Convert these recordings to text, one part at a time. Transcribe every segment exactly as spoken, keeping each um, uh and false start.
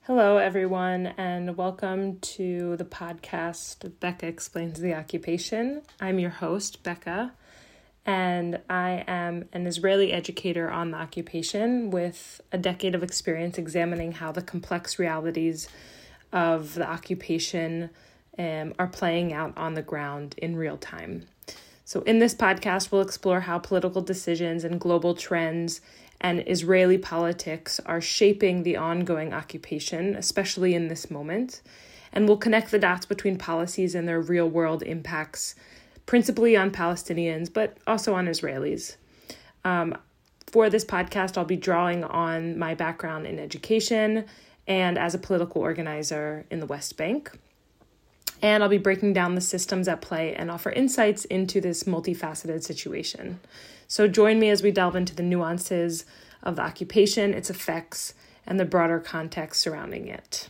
Hello, everyone, and welcome to the podcast Becca Explains the Occupation. I'm your host, Becca, and I am an Israeli educator on the occupation with a decade of experience examining how the complex realities of the occupation um, are playing out on the ground in real time. So in this podcast, we'll explore how political decisions and global trends and Israeli politics are shaping the ongoing occupation, especially in this moment. And we'll connect the dots between policies and their real-world impacts, principally on Palestinians, but also on Israelis. Um, for this podcast, I'll be drawing on my background in education and as a political organizer in the West Bank. And I'll be breaking down the systems at play and offer insights into this multifaceted situation. So join me as we delve into the nuances of the occupation, its effects, and the broader context surrounding it.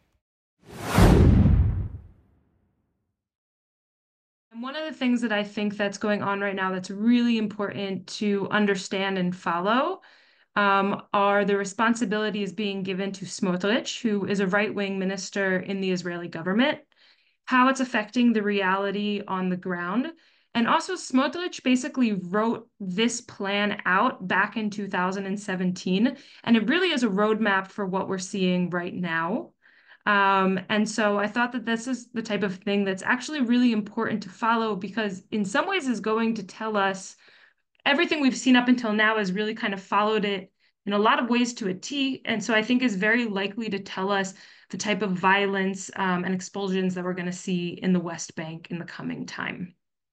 And one of the things that I think that's going on right now that's really important to understand and follow um, are the responsibilities being given to Smotrich, who is a right-wing minister in the Israeli government, how it's affecting the reality on the ground. And also Smotrich basically wrote this plan out back in two thousand seventeen, and it really is a roadmap for what we're seeing right now. Um, and so I thought that this is the type of thing that's actually really important to follow because in some ways is going to tell us everything we've seen up until now has really kind of followed it in a lot of ways to a T. And so I think is very likely to tell us the type of violence um, and expulsions that we're going to see in the West Bank in the coming time.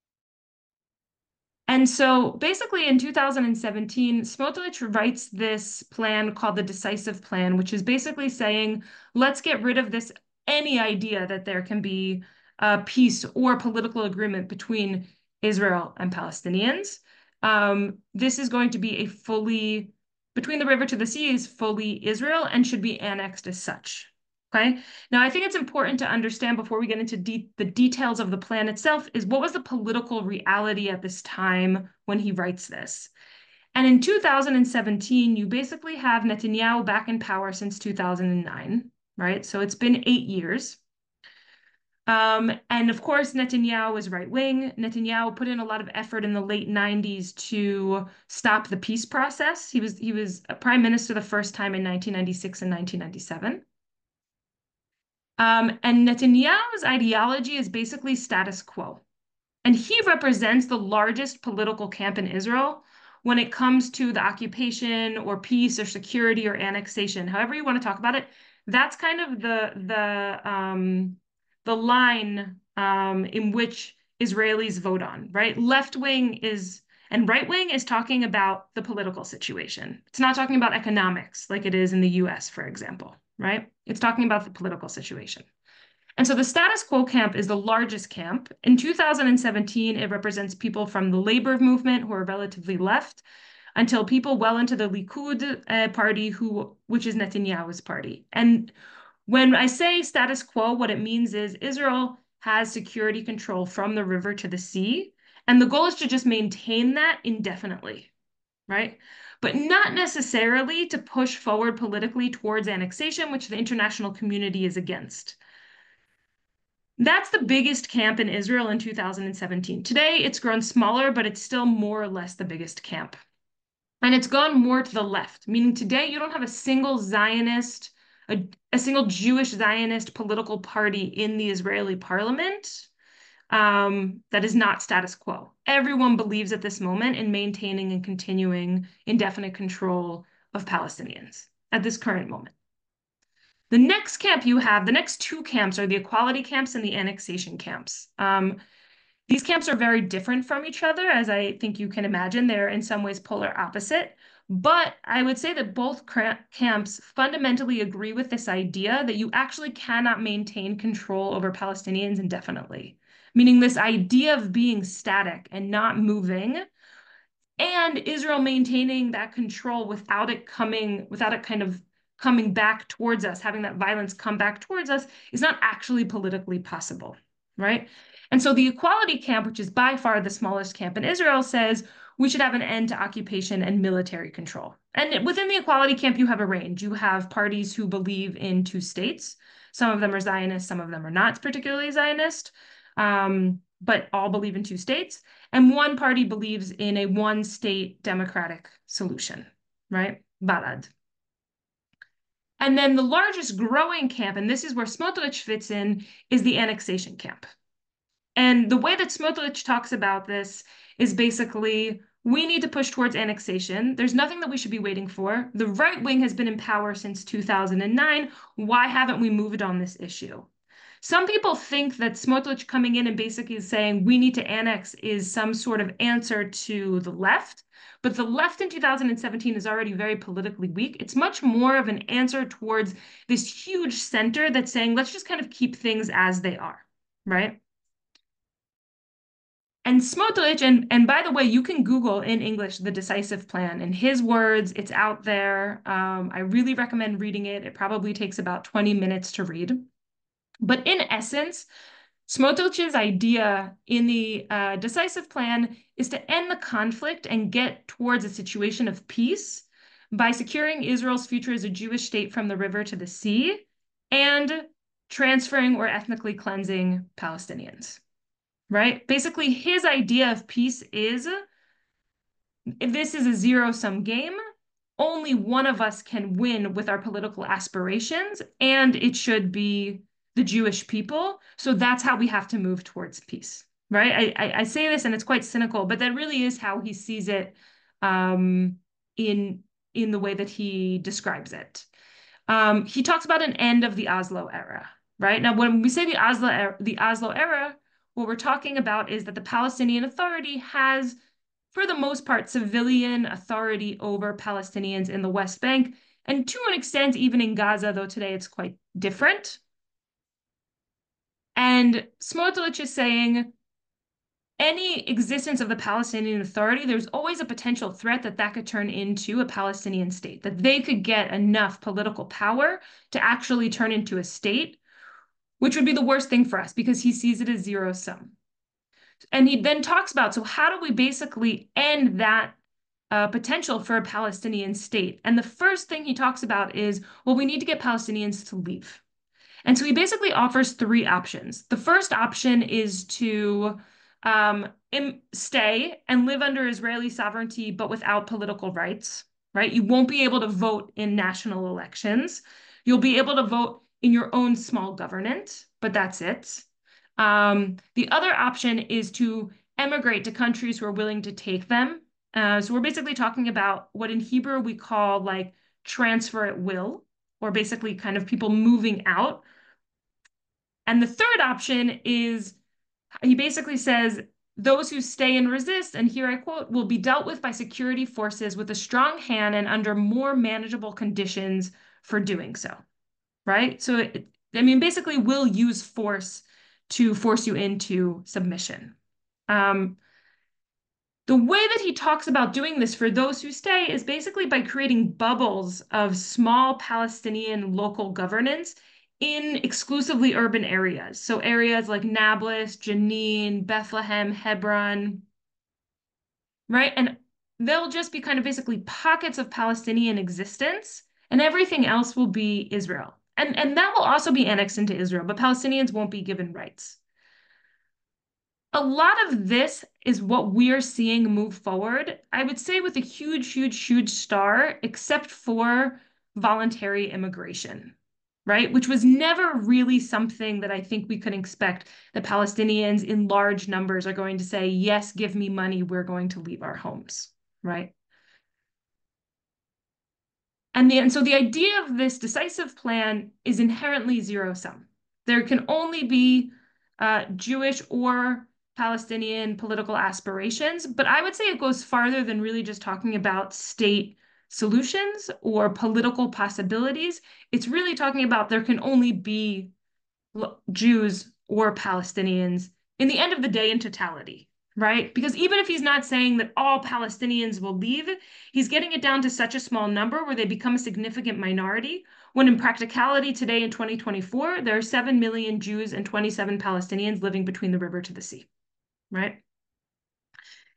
And so basically in two thousand seventeen, Smotrich writes this plan called the Decisive Plan, which is basically saying, let's get rid of this, any idea that there can be a peace or political agreement between Israel and Palestinians. Um, this is going to be a fully, between the river to the sea is fully Israel and should be annexed as such. Okay. Now, I think it's important to understand before we get into de the details of the plan itself is what was the political reality at this time when he writes this. And in two thousand seventeen, you basically have Netanyahu back in power since two thousand nine, right? So it's been eight years. Um, and of course, Netanyahu was right-wing. Netanyahu put in a lot of effort in the late nineties to stop the peace process. He was, he was a prime minister the first time in nineteen ninety-six and nineteen ninety-seven. Um, and Netanyahu's ideology is basically status quo. And he represents the largest political camp in Israel when it comes to the occupation or peace or security or annexation, however you want to talk about it. That's kind of the, the, um, the line um, in which Israelis vote on, right? Left wing is, and right wing is talking about the political situation. It's not talking about economics like it is in the U S, for example, right? It's talking about the political situation. And so the status quo camp is the largest camp. In two thousand seventeen, it represents people from the labor movement who are relatively left until people well into the Likud uh, party, who, which is Netanyahu's party. And when I say status quo, what it means is Israel has security control from the river to the sea. And the goal is to just maintain that indefinitely, right? But not necessarily to push forward politically towards annexation, which the international community is against. That's the biggest camp in Israel in two thousand seventeen. Today, it's grown smaller, but it's still more or less the biggest camp. And it's gone more to the left, meaning today you don't have a single Zionist, a, a single Jewish Zionist political party in the Israeli parliament um, that is not status quo. Everyone believes at this moment in maintaining and continuing indefinite control of Palestinians at this current moment. The next camp you have, the next two camps are the equality camps and the annexation camps. Um, these camps are very different from each other, as I think you can imagine. They're in some ways polar opposite. But I would say that both camps fundamentally agree with this idea that you actually cannot maintain control over Palestinians indefinitely, meaning this idea of being static and not moving, and Israel maintaining that control without it coming, without it kind of coming back towards us, having that violence come back towards us, is not actually politically possible, right? And so the equality camp, which is by far the smallest camp in Israel, says we should have an end to occupation and military control. And within the equality camp, you have a range. You have parties who believe in two states. Some of them are Zionist, some of them are not particularly Zionist, um, but all believe in two states. And one party believes in a one-state democratic solution, right? Balad. And then the largest growing camp, and this is where Smotrich fits in, is the annexation camp. And the way that Smotrich talks about this is basically, we need to push towards annexation. There's nothing that we should be waiting for. The right wing has been in power since two thousand nine. Why haven't we moved on this issue? Some people think that Smotrich coming in and basically saying we need to annex is some sort of answer to the left. But the left in two thousand seventeen is already very politically weak. It's much more of an answer towards this huge center that's saying, let's just kind of keep things as they are, right? And Smotrich, and, and by the way, you can Google in English the decisive plan. In his words, it's out there. Um, I really recommend reading it. It probably takes about twenty minutes to read. But in essence, Smotrich's idea in the uh, decisive plan is to end the conflict and get towards a situation of peace by securing Israel's future as a Jewish state from the river to the sea and transferring or ethnically cleansing Palestinians. Right? Basically, his idea of peace is, if this is a zero-sum game, only one of us can win with our political aspirations, and it should be the Jewish people. So that's how we have to move towards peace, right? I, I, I say this and it's quite cynical, but that really is how he sees it um, in, in the way that he describes it. Um, he talks about an end of the Oslo era, right? Now, when we say the Oslo era, the Oslo era, what we're talking about is that the Palestinian Authority has, for the most part, civilian authority over Palestinians in the West Bank, and to an extent, even in Gaza, though today it's quite different. And Smotrich is saying, any existence of the Palestinian Authority, there's always a potential threat that that could turn into a Palestinian state, that they could get enough political power to actually turn into a state, which would be the worst thing for us because he sees it as zero sum. And he then talks about, so how do we basically end that uh, potential for a Palestinian state? And the first thing he talks about is, well, we need to get Palestinians to leave. And so he basically offers three options. The first option is to um, stay and live under Israeli sovereignty, but without political rights, right? You won't be able to vote in national elections. You'll be able to vote in your own small government, but that's it. Um, the other option is to emigrate to countries who are willing to take them. Uh, so we're basically talking about what in Hebrew we call like transfer at will, or basically kind of people moving out. And the third option is, he basically says, those who stay and resist, and here I quote, will be dealt with by security forces with a strong hand and under more manageable conditions for doing so, right? So, it, I mean, basically will use force to force you into submission. Um, the way that he talks about doing this for those who stay is basically by creating bubbles of small Palestinian local governance in exclusively urban areas. So areas like Nablus, Jenin, Bethlehem, Hebron, right? And they'll just be kind of basically pockets of Palestinian existence, and everything else will be Israel. And, and that will also be annexed into Israel, but Palestinians won't be given rights. A lot of this is what we're seeing move forward, I would say with a huge, huge, huge star, except for voluntary immigration, right? Which was never really something that I think we could expect that Palestinians in large numbers are going to say, yes, give me money, we're going to leave our homes, right? And, the, and so the idea of this decisive plan is inherently zero sum. There can only be uh, Jewish or Palestinian political aspirations, but I would say it goes farther than really just talking about state solutions or political possibilities. It's really talking about there can only be Jews or Palestinians in the end of the day in totality, right? Because even if he's not saying that all Palestinians will leave, he's getting it down to such a small number where they become a significant minority, when in practicality today in twenty twenty-four, there are seven million Jews and twenty-seven Palestinians living between the river to the sea, right?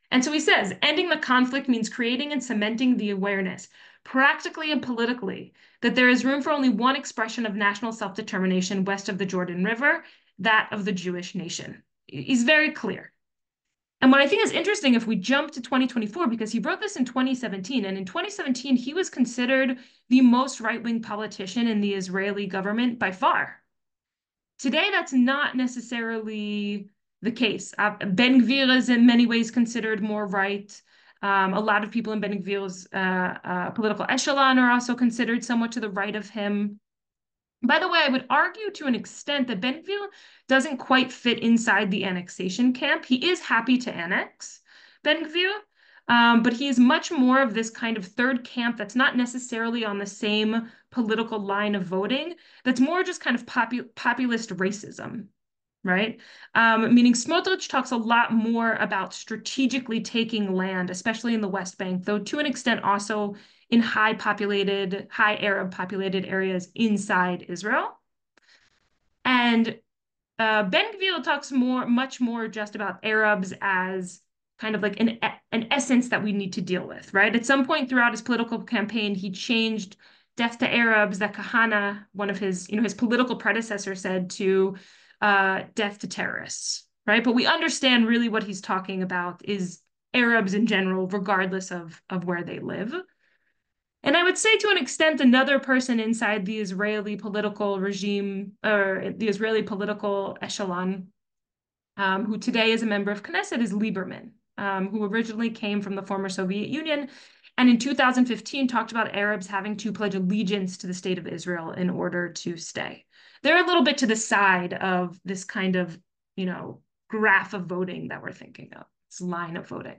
And so he says, ending the conflict means creating and cementing the awareness, practically and politically, that there is room for only one expression of national self-determination west of the Jordan River, that of the Jewish nation. He's very clear. And what I think is interesting, if we jump to twenty twenty-four, because he wrote this in twenty seventeen, and in twenty seventeen, he was considered the most right-wing politician in the Israeli government by far. Today, that's not necessarily the case. Uh, Ben Gvir is in many ways considered more right. Um, a lot of people in Ben Gvir's uh, uh, political echelon are also considered somewhat to the right of him. By the way, I would argue to an extent that Ben Gvir doesn't quite fit inside the annexation camp. He is happy to annex Ben Gvir, um, but he is much more of this kind of third camp that's not necessarily on the same political line of voting, that's more just kind of popu populist racism, right? Um, meaning Smotrich talks a lot more about strategically taking land, especially in the West Bank, though to an extent also in high populated, high Arab populated areas inside Israel. And uh, Ben Gvir talks more, much more just about Arabs as kind of like an, an essence that we need to deal with, right? At some point throughout his political campaign, he changed death to Arabs, that Kahana, one of his, you know, his political predecessor said, to uh, death to terrorists, right? But we understand really what he's talking about is Arabs in general, regardless of, of where they live. And I would say to an extent, another person inside the Israeli political regime or the Israeli political echelon, um, who today is a member of Knesset, is Lieberman, um, who originally came from the former Soviet Union, and in two thousand fifteen talked about Arabs having to pledge allegiance to the state of Israel in order to stay. They're a little bit to the side of this kind of, you know, graph of voting that we're thinking of, this line of voting.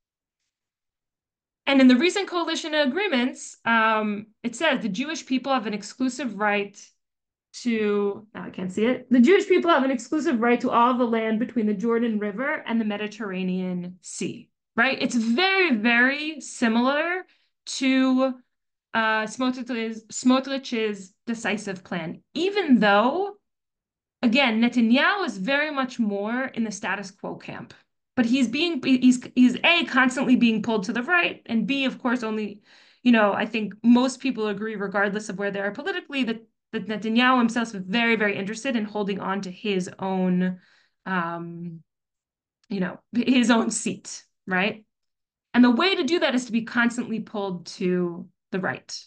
And in the recent coalition agreements, um, it says the Jewish people have an exclusive right to, now I can't see it. The Jewish people have an exclusive right to all the land between the Jordan River and the Mediterranean Sea, right? It's very, very similar to uh, Smotrich's, Smotrich's decisive plan, even though, again, Netanyahu is very much more in the status quo camp. But he's being he's he's A, constantly being pulled to the right, and B, of course, only, you know, I think most people agree, regardless of where they are politically, that that Netanyahu himself is very, very interested in holding on to his own, um, you know, his own seat, right? And the way to do that is to be constantly pulled to the right.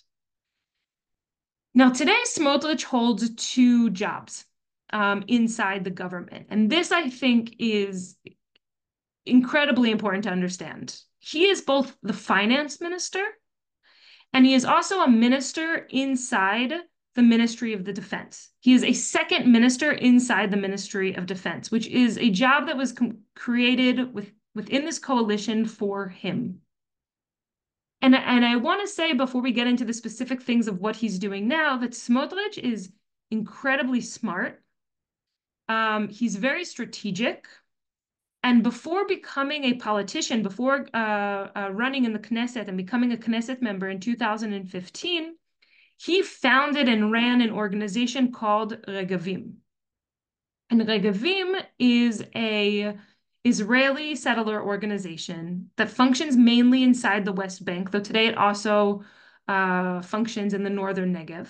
Now, today, Smotrich holds two jobs um, inside the government. And this, I think, is incredibly important to understand. He is both the finance minister and he is also a minister inside the Ministry of the Defense. He is a second minister inside the Ministry of Defense, which is a job that was created with, within this coalition for him. And, and I want to say, before we get into the specific things of what he's doing now, that Smotrich is incredibly smart. Um, he's very strategic. And before becoming a politician, before uh, uh, running in the Knesset and becoming a Knesset member in two thousand fifteen, he founded and ran an organization called Regavim. And Regavim is a Israeli settler organization that functions mainly inside the West Bank, though today it also uh, functions in the northern Negev.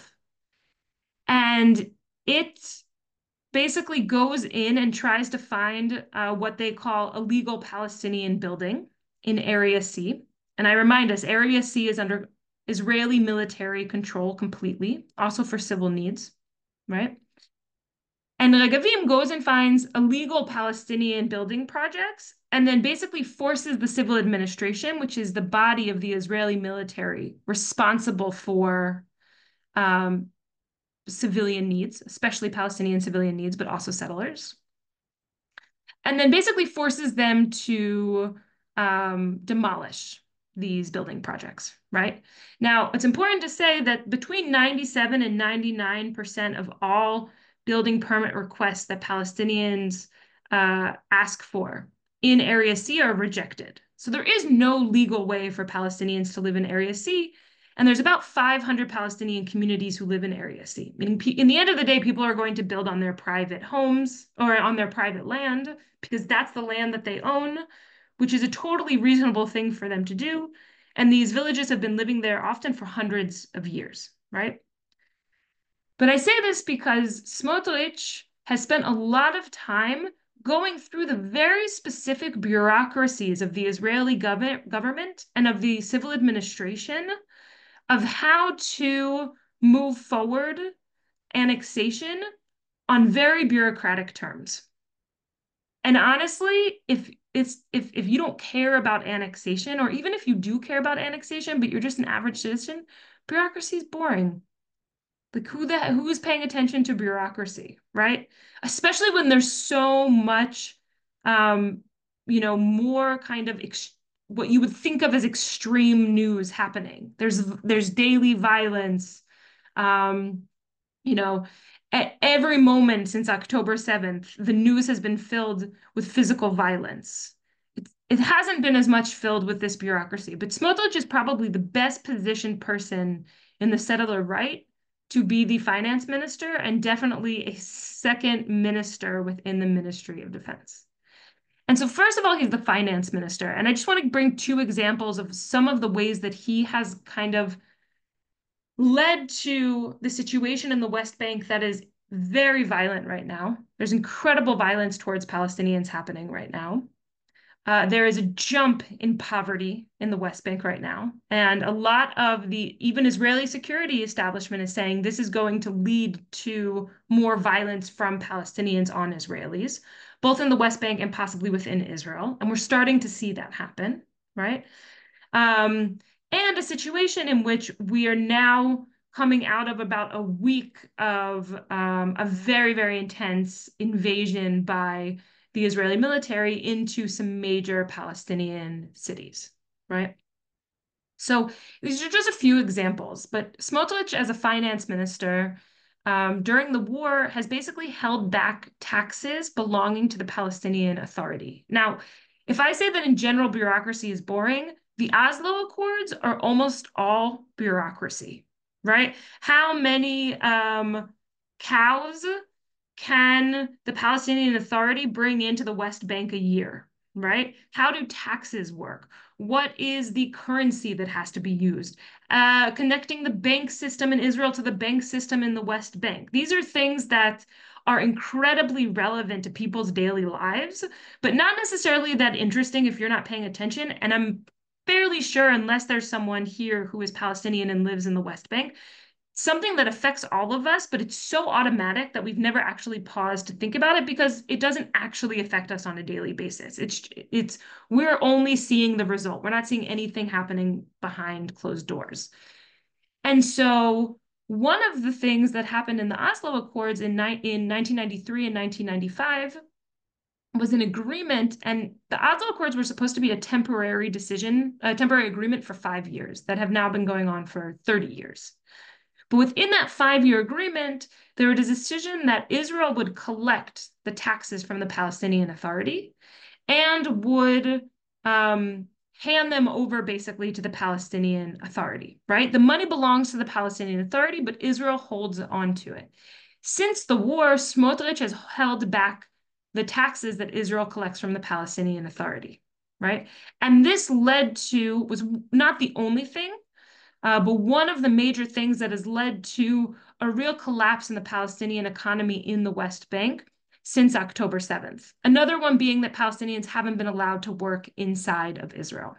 And it basically goes in and tries to find uh, what they call a legal Palestinian building in Area C. And I remind us, Area C is under Israeli military control completely, also for civil needs, right? And Regavim goes and finds illegal Palestinian building projects and then basically forces the civil administration, which is the body of the Israeli military responsible for um, civilian needs, especially Palestinian civilian needs, but also settlers. And then basically forces them to um, demolish these building projects, right? Now, it's important to say that between ninety-seven and ninety-nine percent of all building permit requests that Palestinians uh, ask for in Area C are rejected. So there is no legal way for Palestinians to live in Area C. And there's about five hundred Palestinian communities who live in Area C. Meaning, in the end of the day, people are going to build on their private homes or on their private land because that's the land that they own, which is a totally reasonable thing for them to do. And these villages have been living there often for hundreds of years, right? But I say this because Smotrich has spent a lot of time going through the very specific bureaucracies of the Israeli gov government and of the civil administration of how to move forward annexation on very bureaucratic terms. And honestly, if it's if if you don't care about annexation, or even if you do care about annexation, but you're just an average citizen, bureaucracy is boring. Like who the who is paying attention to bureaucracy, right? Especially when there's so much, um, you know, more kind of ex what you would think of as extreme news happening. There's there's daily violence, um, you know, at every moment since October seventh, the news has been filled with physical violence. It, it hasn't been as much filled with this bureaucracy, but Smotrich is probably the best positioned person in the settler right to be the finance minister and definitely a second minister within the Ministry of Defense. And so first of all, he's the finance minister. And I just want to bring two examples of some of the ways that he has kind of led to the situation in the West Bank that is very violent right now. There's incredible violence towards Palestinians happening right now. Uh, there is a jump in poverty in the West Bank right now. And a lot of the even Israeli security establishment is saying this is going to lead to more violence from Palestinians on Israelis, both in the West Bank and possibly within Israel. And we're starting to see that happen, right? Um, and a situation in which we are now coming out of about a week of um, a very, very intense invasion by the Israeli military into some major Palestinian cities, right? So these are just a few examples, but Smotrich, as a finance minister, um, during the war has basically held back taxes belonging to the Palestinian Authority. Now, if I say that in general bureaucracy is boring, the Oslo Accords are almost all bureaucracy, right? How many um, cows can the Palestinian Authority bring into the West Bank a year, right? How do taxes work? What is the currency that has to be used? Uh, connecting the bank system in Israel to the bank system in the West Bank. These are things that are incredibly relevant to people's daily lives, but not necessarily that interesting if you're not paying attention. And I'm fairly sure, unless there's someone here who is Palestinian and lives in the West Bank, something that affects all of us, but it's so automatic that we've never actually paused to think about it because it doesn't actually affect us on a daily basis. It's it's we're only seeing the result. We're not seeing anything happening behind closed doors. And so one of the things that happened in the Oslo Accords in, in nineteen ninety-three and nineteen ninety-five was an agreement, and the Oslo Accords were supposed to be a temporary decision, a temporary agreement for five years that have now been going on for thirty years. But within that five-year agreement, there was a decision that Israel would collect the taxes from the Palestinian Authority and would um, hand them over basically to the Palestinian Authority, right? The money belongs to the Palestinian Authority, but Israel holds on to it. Since the war, Smotrich has held back the taxes that Israel collects from the Palestinian Authority, right? And this led to, was not the only thing, Uh, but one of the major things that has led to a real collapse in the Palestinian economy in the West Bank since October seventh. Another one being that Palestinians haven't been allowed to work inside of Israel.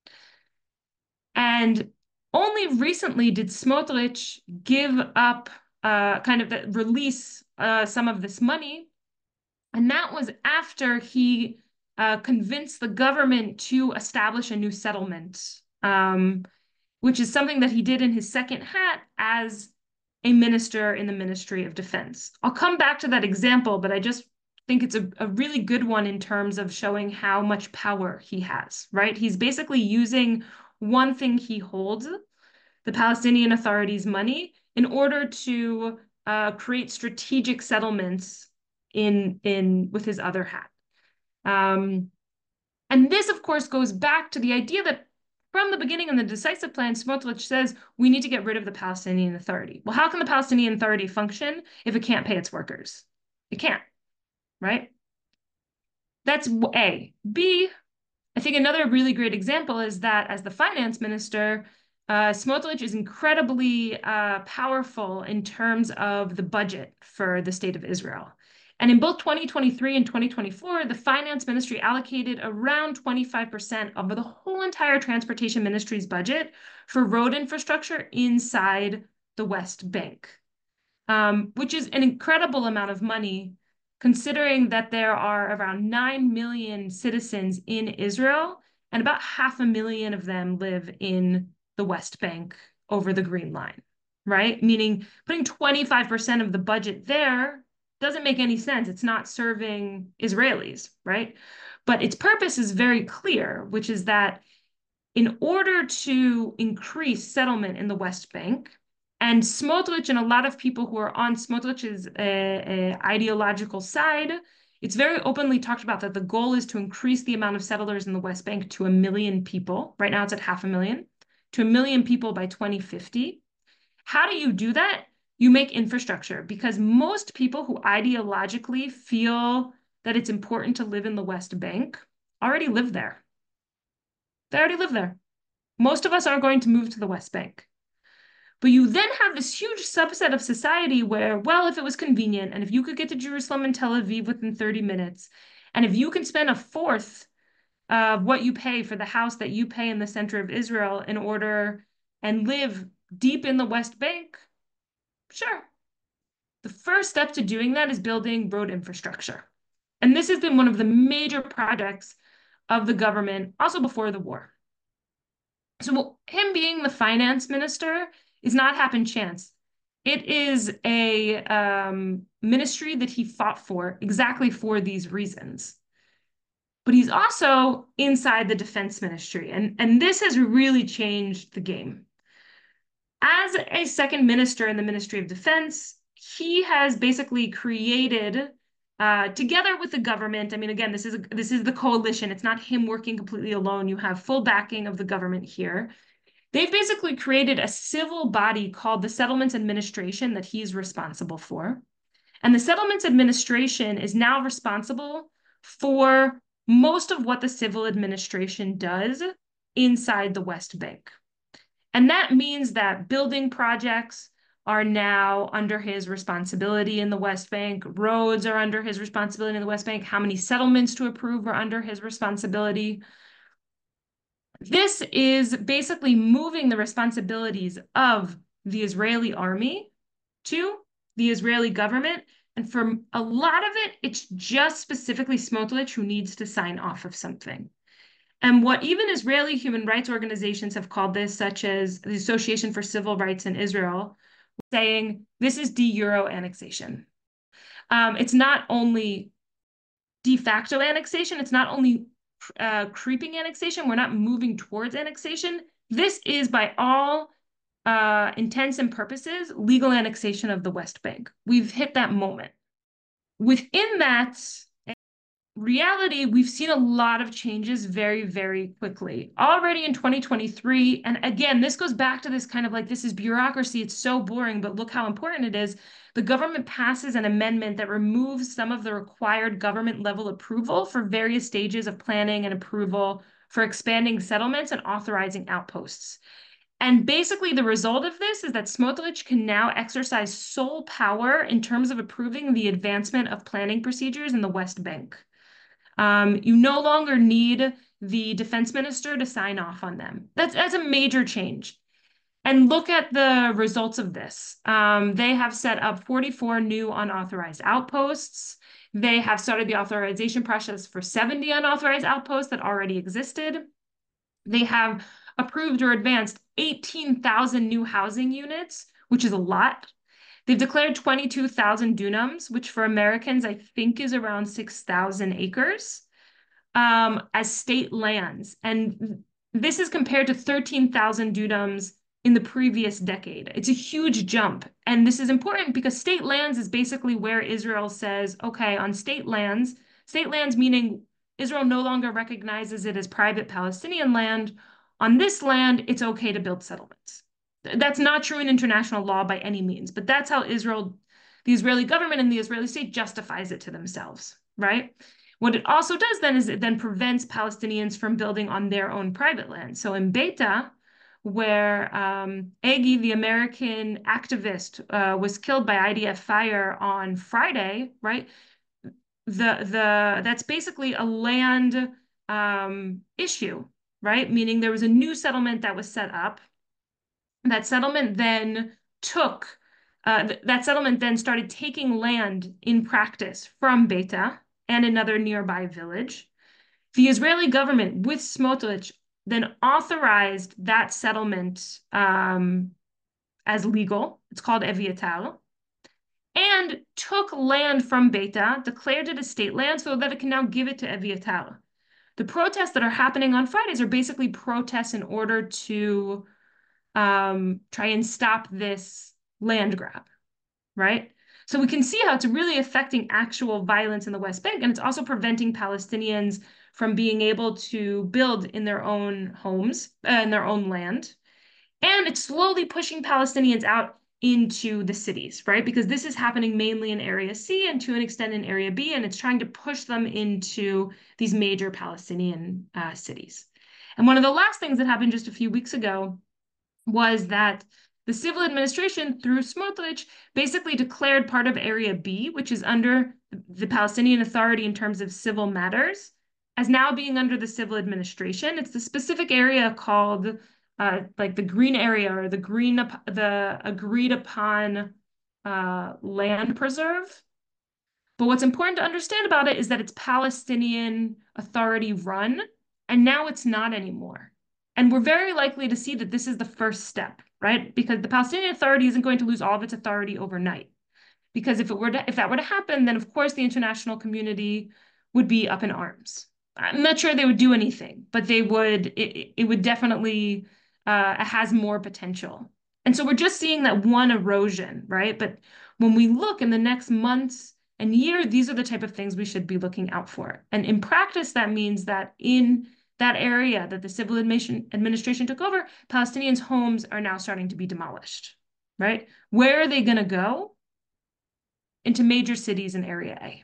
And only recently did Smotrich give up, uh, kind of the, release uh, some of this money. And that was after he uh, convinced the government to establish a new settlement. Um, which is something that he did in his second hat as a minister in the Ministry of Defense. I'll come back to that example, but I just think it's a, a really good one in terms of showing how much power he has, right? He's basically using one thing he holds, the Palestinian Authority's money, in order to uh, create strategic settlements in, in with his other hat. Um, and this, of course, goes back to the idea that from the beginning in the decisive plan, Smotrich says we need to get rid of the Palestinian Authority. Well, how can the Palestinian Authority function if it can't pay its workers? It can't, right? That's A. B, I think another really great example is that as the finance minister, uh, Smotrich is incredibly uh, powerful in terms of the budget for the state of Israel. And in both twenty twenty-three and twenty twenty-four, the finance ministry allocated around twenty-five percent of the whole entire transportation ministry's budget for road infrastructure inside the West Bank, um, which is an incredible amount of money considering that there are around nine million citizens in Israel, and about half a million of them live in the West Bank over the Green Line, right? Meaning putting twenty-five percent of the budget there doesn't make any sense. It's not serving Israelis, right? But its purpose is very clear, which is that in order to increase settlement in the West Bank, and Smotrich and a lot of people who are on Smotrich's uh, uh, ideological side, it's very openly talked about that the goal is to increase the amount of settlers in the West Bank to a million people. Right now it's at half a million, to a million people by twenty fifty. How do you do that? You make infrastructure, because most people who ideologically feel that it's important to live in the West Bank already live there. They already live there. Most of us aren't going to move to the West Bank. But you then have this huge subset of society where, well, if it was convenient, and if you could get to Jerusalem and Tel Aviv within thirty minutes, and if you can spend a fourth of what you pay for the house that you pay in the center of Israel in order and live deep in the West Bank, sure. The first step to doing that is building road infrastructure. And this has been one of the major projects of the government, also before the war. So him being the finance minister is not happen chance. It is a um, ministry that he fought for exactly for these reasons. But he's also inside the defense ministry, and, and this has really changed the game. As a second minister in the Ministry of Defense, he has basically created, uh, together with the government, I mean, again, this is, a, this is the coalition. It's not him working completely alone. You have full backing of the government here. They've basically created a civil body called the Settlements Administration that he's responsible for. And the Settlements Administration is now responsible for most of what the civil administration does inside the West Bank. And that means that building projects are now under his responsibility in the West Bank. Roads are under his responsibility in the West Bank. How many settlements to approve are under his responsibility. This is basically moving the responsibilities of the Israeli army to the Israeli government. And for a lot of it, it's just specifically Smotrich who needs to sign off of something. And what even Israeli human rights organizations have called this, such as the Association for Civil Rights in Israel, saying this is de jure annexation. Um, it's not only de facto annexation, it's not only uh, creeping annexation, we're not moving towards annexation. This is, by all uh, intents and purposes, legal annexation of the West Bank. We've hit that moment. Within that reality, we've seen a lot of changes very, very quickly. Already in twenty twenty-three, and again, this goes back to this kind of like, this is bureaucracy, it's so boring, but look how important it is. The government passes an amendment that removes some of the required government level approval for various stages of planning and approval for expanding settlements and authorizing outposts. And basically the result of this is that Smotrich can now exercise sole power in terms of approving the advancement of planning procedures in the West Bank. Um, you no longer need the defense minister to sign off on them. That's, that's a major change. And look at the results of this. Um, they have set up forty-four new unauthorized outposts. They have started the authorization process for seventy unauthorized outposts that already existed. They have approved or advanced eighteen thousand new housing units, which is a lot. They've declared twenty-two thousand dunams, which for Americans, I think is around six thousand acres, um, as state lands. And this is compared to thirteen thousand dunams in the previous decade. It's a huge jump. And this is important because state lands is basically where Israel says, okay, on state lands, state lands meaning Israel no longer recognizes it as private Palestinian land. On this land, it's okay to build settlements. That's not true in international law by any means, but that's how Israel, the Israeli government and the Israeli state justifies it to themselves, right? What it also does then is it then prevents Palestinians from building on their own private land. So in Beita, where um, Egi, the American activist, uh, was killed by I D F fire on Friday, right? The the that's basically a land um, issue, right? Meaning there was a new settlement that was set up. That settlement then took uh, th that settlement then started taking land in practice from Beita and another nearby village. The Israeli government, with Smotrich, then authorized that settlement um, as legal. It's called Eviatar, and took land from Beita, declared it as state land so that it can now give it to Eviatar. The protests that are happening on Fridays are basically protests in order to um, try and stop this land grab, right? So we can see how it's really affecting actual violence in the West Bank, and it's also preventing Palestinians from being able to build in their own homes, uh, in their own land. And it's slowly pushing Palestinians out into the cities, right? Because this is happening mainly in Area C and to an extent in Area B, and it's trying to push them into these major Palestinian uh, cities. And one of the last things that happened just a few weeks ago was that the civil administration, through Smotrich, basically declared part of Area B, which is under the Palestinian Authority in terms of civil matters, as now being under the civil administration. It's the specific area called uh, like the green area or the green, the agreed upon uh, land preserve. But what's important to understand about it is that it's Palestinian Authority run, and now it's not anymore. And we're very likely to see that this is the first step, right? Because the Palestinian Authority isn't going to lose all of its authority overnight. Because if it were to, if that were to happen, then of course the international community would be up in arms. I'm not sure they would do anything, but they would, it, it would definitely uh, has more potential. And so we're just seeing that one erosion, right? But when we look in the next months and year, these are the type of things we should be looking out for. And in practice, that means that in that area that the civil administration took over, Palestinians' homes are now starting to be demolished, right? Where are they going to go? Into major cities in Area A.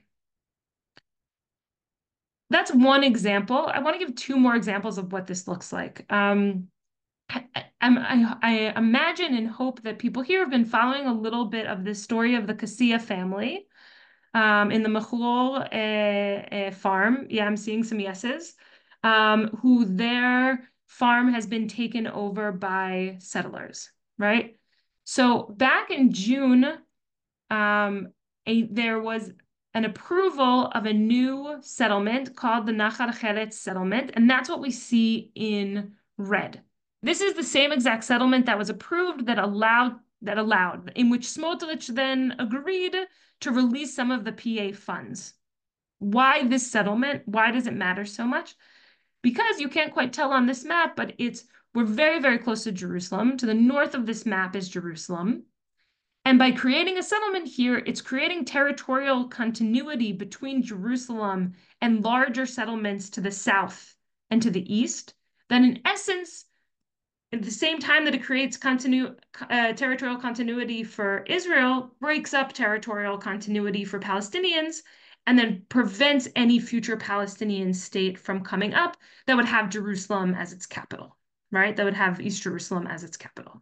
That's one example. I want to give two more examples of what this looks like. Um, I, I, I imagine and hope that people here have been following a little bit of this story of the Cassia family um, in the Mechlol uh, uh, farm. Yeah, I'm seeing some yeses. Um, who their farm has been taken over by settlers, right? So back in June, um, a, there was an approval of a new settlement called the Nachal Cheretz settlement, and that's what we see in red. This is the same exact settlement that was approved that allowed that allowed in which Smotrich then agreed to release some of the P A funds. Why this settlement? Why does it matter so much? Because you can't quite tell on this map, but it's we're very, very close to Jerusalem. To the north of this map is Jerusalem. And by creating a settlement here, it's creating territorial continuity between Jerusalem and larger settlements to the south and to the east. That in essence, at the same time that it creates continu uh, territorial continuity for Israel, breaks up territorial continuity for Palestinians, and then prevents any future Palestinian state from coming up that would have Jerusalem as its capital, right? That would have East Jerusalem as its capital.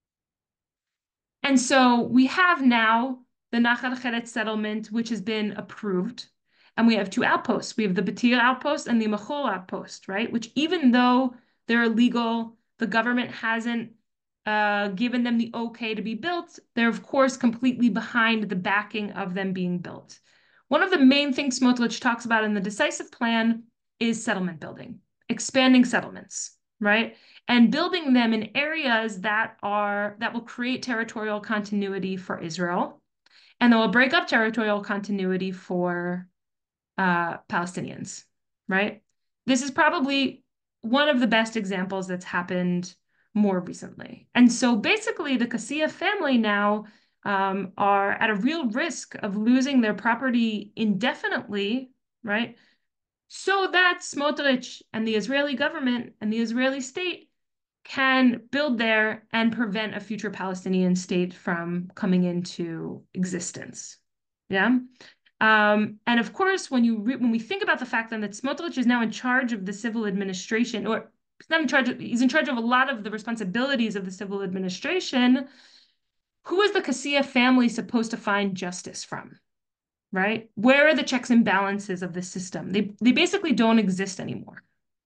And so we have now the Nachal Cheretz settlement, which has been approved. And we have two outposts. We have the Batir outpost and the Mechlol outpost, right? Which even though they're illegal, the government hasn't uh, given them the okay to be built. They're, of course, completely behind the backing of them being built. One of the main things Smotrich talks about in the decisive plan is settlement building, expanding settlements, right? And building them in areas that are that will create territorial continuity for Israel, and that will break up territorial continuity for uh, Palestinians, right? This is probably one of the best examples that's happened more recently. And so basically the Cassia family now um, are at a real risk of losing their property indefinitely, right? So that Smotrich and the Israeli government and the Israeli state can build there and prevent a future Palestinian state from coming into existence. Yeah. Um, and of course, when you when we think about the fact then that Smotrich is now in charge of the civil administration, or he's not in charge of, he's in charge of a lot of the responsibilities of the civil administration, who is the Kasia family supposed to find justice from, right? Where are the checks and balances of the system? They, they basically don't exist anymore.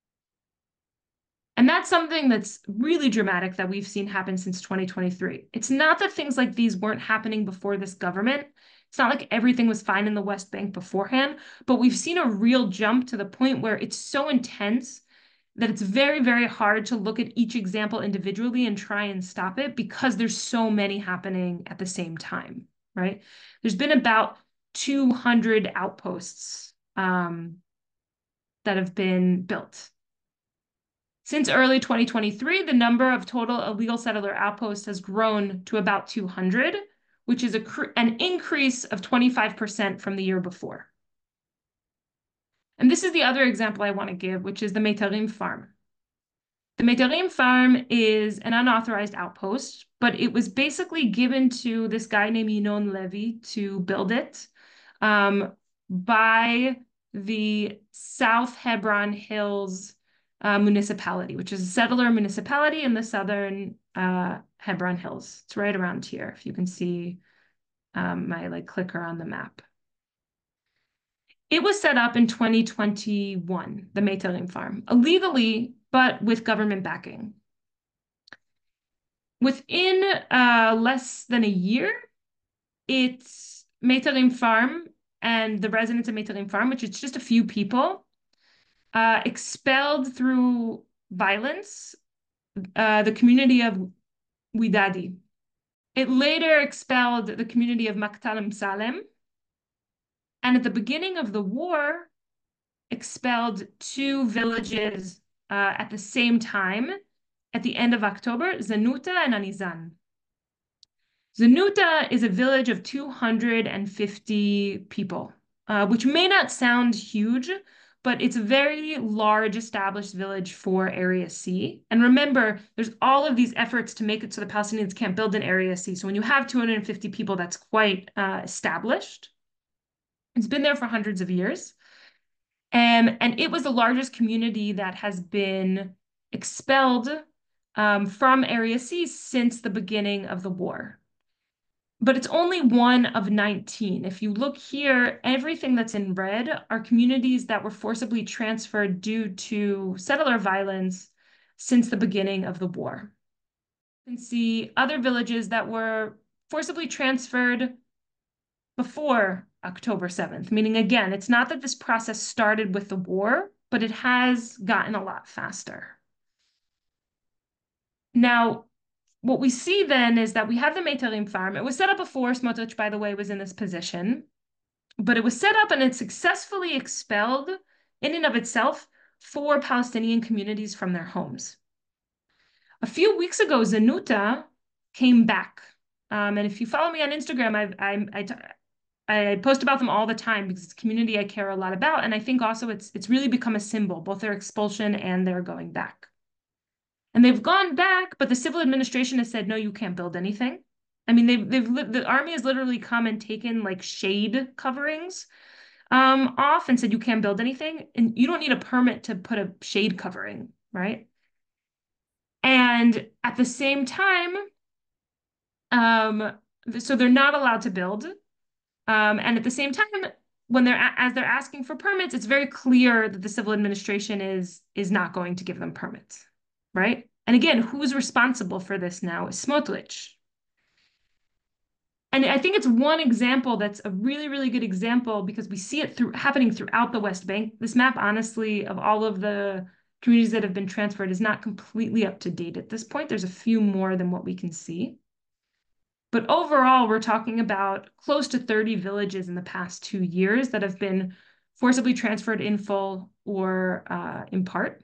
And that's something that's really dramatic that we've seen happen since twenty twenty-three. It's not that things like these weren't happening before this government. It's not like everything was fine in the West Bank beforehand, but we've seen a real jump to the point where it's so intense that it's very, very hard to look at each example individually and try and stop it because there's so many happening at the same time, right? There's been about two hundred outposts um, that have been built. Since early twenty twenty-three, the number of total illegal settler outposts has grown to about two hundred, which is a, an increase of twenty-five percent from the year before. And this is the other example I want to give, which is the Meitarim farm. The Meitarim farm is an unauthorized outpost, but it was basically given to this guy named Yinon Levy to build it um, by the South Hebron Hills uh, municipality, which is a settler municipality in the southern uh, Hebron Hills. It's right around here, if you can see um, my like clicker on the map. It was set up in twenty twenty-one, the Meitarim farm, illegally, but with government backing. Within uh, less than a year, it's Meitarim farm and the residents of Meitarim farm, which is just a few people, uh, expelled through violence uh, the community of Widadi. It later expelled the community of Maktal Salem, and at the beginning of the war, expelled two villages uh, at the same time at the end of October, Zanuta and Anizan. Zanuta is a village of two hundred fifty people, uh, which may not sound huge, but it's a very large established village for Area C. And remember, there's all of these efforts to make it so the Palestinians can't build in Area C. So when you have two hundred fifty people, that's quite uh, established. It's been there for hundreds of years. Um, and it was the largest community that has been expelled um, from Area C since the beginning of the war. But it's only one of nineteen. If you look here, everything that's in red are communities that were forcibly transferred due to settler violence since the beginning of the war. You can see other villages that were forcibly transferred before October seventh, meaning again, it's not that this process started with the war, but it has gotten a lot faster. Now, what we see then is that we have the Meitarim farm. It was set up before Smotrich, by the way, was in this position, but it was set up and it successfully expelled in and of itself four Palestinian communities from their homes. A few weeks ago, Zanuta came back. Um, and if you follow me on Instagram, I, I, I, I post about them all the time because it's a community I care a lot about. And I think also it's, it's really become a symbol, both their expulsion and their going back. And they've gone back, but the civil administration has said, no, you can't build anything. I mean, they've, they've the army has literally come and taken like shade coverings um, off and said, you can't build anything. And you don't need a permit to put a shade covering, right? And at the same time, um, so they're not allowed to build. Um, and at the same time, when they're as they're asking for permits, it's very clear that the civil administration is is not going to give them permits, right? And again, who's responsible for this now is Smotrich. And I think it's one example that's a really, really good example because we see it through happening throughout the West Bank. This map, honestly, of all of the communities that have been transferred is not completely up to date at this point. There's a few more than what we can see. But overall, we're talking about close to thirty villages in the past two years that have been forcibly transferred in full or uh, in part.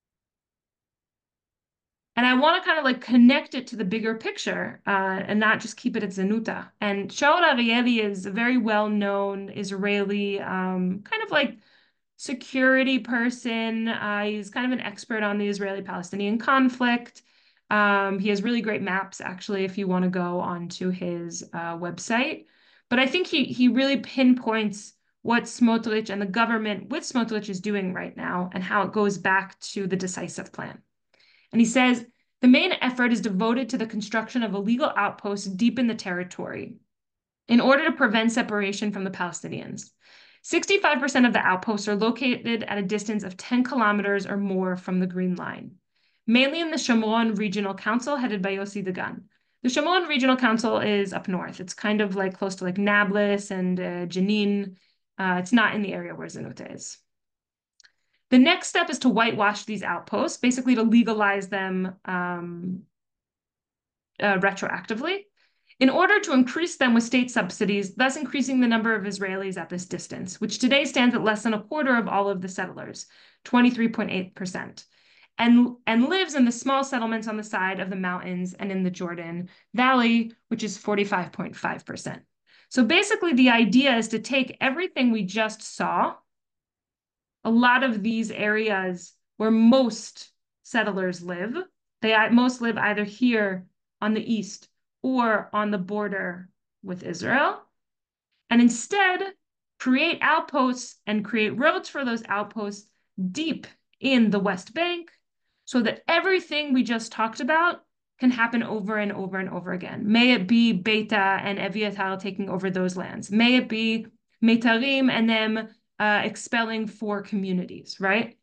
And I want to kind of like connect it to the bigger picture uh, and not just keep it at Zanuta. And Shaul Arieli is a very well-known Israeli um, kind of like security person. Uh, he's kind of an expert on the Israeli-Palestinian conflict. Um, he has really great maps, actually, if you want to go onto his uh, website. But I think he he really pinpoints what Smotrich and the government with Smotrich is doing right now and how it goes back to the decisive plan. And he says, the main effort is devoted to the construction of illegal outposts deep in the territory in order to prevent separation from the Palestinians. sixty-five percent of the outposts are located at a distance of ten kilometers or more from the Green Line, mainly in the Shomron Regional Council headed by Yossi Dagan. The Shomron Regional Council is up north. It's kind of like close to like Nablus and uh, Jenin. Uh, it's not in the area where Zenote is. The next step is to whitewash these outposts, basically to legalize them um, uh, retroactively, in order to increase them with state subsidies, thus increasing the number of Israelis at this distance, which today stands at less than a quarter of all of the settlers, twenty-three point eight percent, and, and lives in the small settlements on the side of the mountains and in the Jordan Valley, which is forty-five point five percent. So basically, the idea is to take everything we just saw, a lot of these areas where most settlers live, they most live either here on the east or on the border with Israel, and instead create outposts and create roads for those outposts deep in the West Bank so that everything we just talked about can happen over and over and over again. May it be Beta and Eviatal taking over those lands. May it be Meitarim and them uh, expelling four communities, right?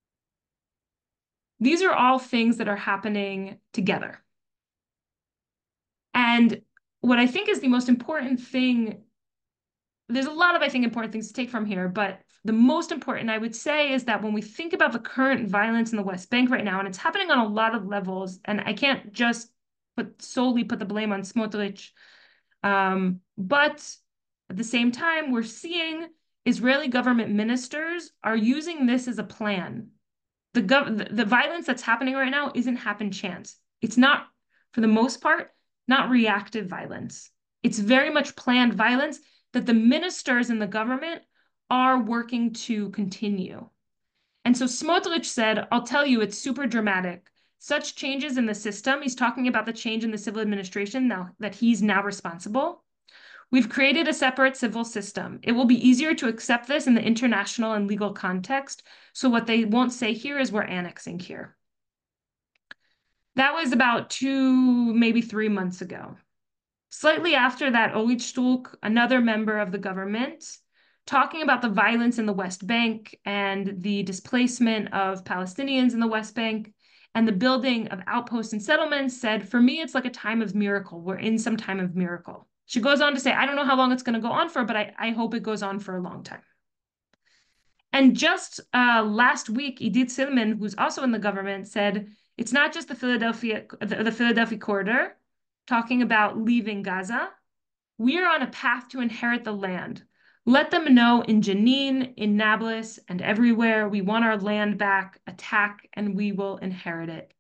These are all things that are happening together. And what I think is the most important thing, there's a lot of, I think, important things to take from here, but the most important, I would say, is that when we think about the current violence in the West Bank right now, and it's happening on a lot of levels, and I can't just put solely put the blame on Smotrich, um, but at the same time, we're seeing Israeli government ministers are using this as a plan. The, gov- the violence that's happening right now isn't happen chance. It's not, for the most part, not reactive violence. It's very much planned violence that the ministers in the government are working to continue. And so Smotrich said, I'll tell you, it's super dramatic. Such changes in the system, he's talking about the change in the civil administration now that he's now responsible. We've created a separate civil system. It will be easier to accept this in the international and legal context. So what they won't say here is we're annexing here. That was about two, maybe three months ago. Slightly after that, Orit Stulk, another member of the government, talking about the violence in the West Bank and the displacement of Palestinians in the West Bank and the building of outposts and settlements, said, for me, it's like a time of miracle. We're in some time of miracle. She goes on to say, I don't know how long it's going to go on for, but I, I hope it goes on for a long time. And just uh, last week, Idit Silman, who's also in the government, said, it's not just the Philadelphia, the, the Philadelphia corridor, talking about leaving Gaza. We are on a path to inherit the land. Let them know in Jenin, in Nablus, and everywhere we want our land back, attack, and we will inherit it.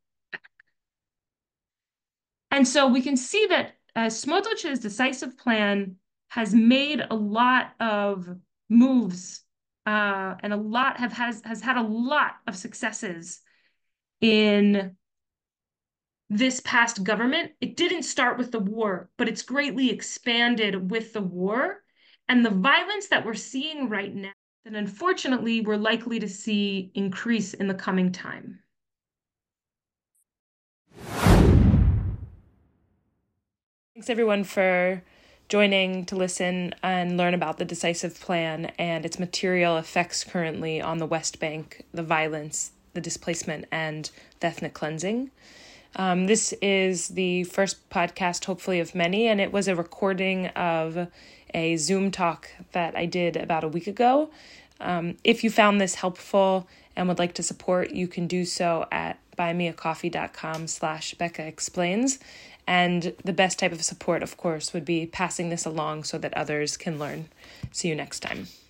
And so we can see that uh, Smotrich's decisive plan has made a lot of moves uh, and a lot have has has had a lot of successes in this past government. It didn't start with the war, but it's greatly expanded with the war and the violence that we're seeing right now, that unfortunately we're likely to see increase in the coming time. Thanks everyone for joining to listen and learn about the decisive plan and its material effects currently on the West Bank, the violence, the displacement, and the ethnic cleansing. Um, this is the first podcast, hopefully, of many, and it was a recording of a Zoom talk that I did about a week ago. Um, if you found this helpful and would like to support, you can do so at buymeacoffee.com slash Becca Explains. And the best type of support, of course, would be passing this along so that others can learn. See you next time.